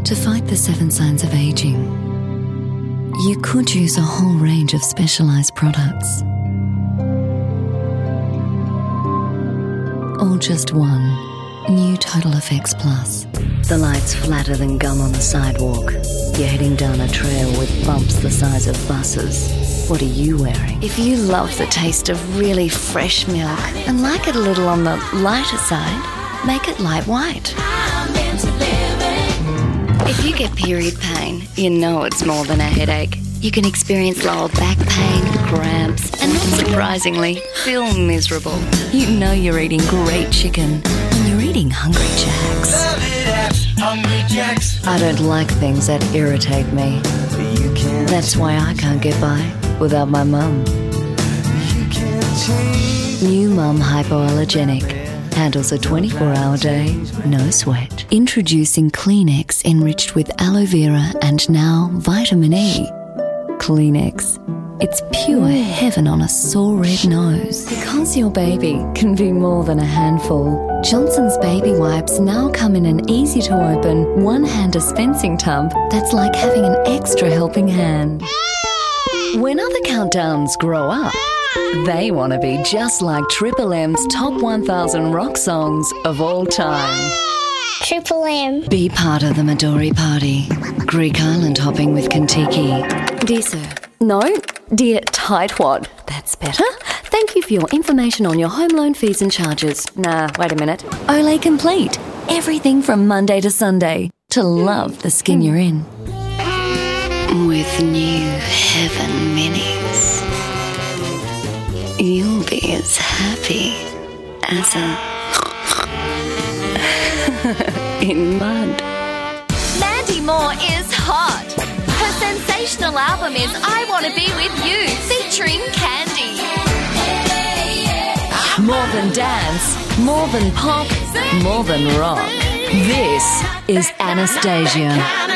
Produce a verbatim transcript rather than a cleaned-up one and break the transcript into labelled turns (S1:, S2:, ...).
S1: To fight the seven signs of aging, you could use a whole range of specialised products. Or just one. New Total Effects Plus.
S2: The light's flatter than gum on the sidewalk. You're heading down a trail with bumps the size of buses. What are you wearing?
S3: If you love the taste of really fresh milk and like it a little on the lighter side, make it light white. If you get period pain, you know it's more than a headache. You can experience lower back pain, cramps, and not surprisingly, feel miserable. You know you're eating great chicken when you're eating Hungry Jack's.
S4: Love it at Hungry Jack's.
S2: I don't like things that irritate me.
S4: You can't,
S2: That's why I can't get by without my mum.
S4: you can't change.
S2: New Mum Hypoallergenic. Handles a twenty-four hour day, no sweat.
S1: Introducing Kleenex enriched with aloe vera and now vitamin E. Kleenex. It's pure heaven on a sore red nose. Because your baby can be more than a handful, Johnson's baby wipes now come in an easy-to-open, one-hand dispensing tub that's like having an extra helping hand. When other countdowns grow up, they want to be just like Triple M's top one thousand rock songs of all time.
S5: Triple M.
S1: Be part of the Midori party. Greek island hopping with Kentucky. Dear sir. No, dear tightwad. That's better. Thank you for your information on your home loan fees and charges. Nah, wait a minute. Olay Complete. Everything from Monday to Sunday to love the skin you're in. With new Heaven Minis, you'll be as happy as a in mud.
S6: Mandy Moore is hot. Her sensational album is I Wanna Be With You, featuring Candy.
S1: More than dance, more than pop, more than rock. This is Anastasia.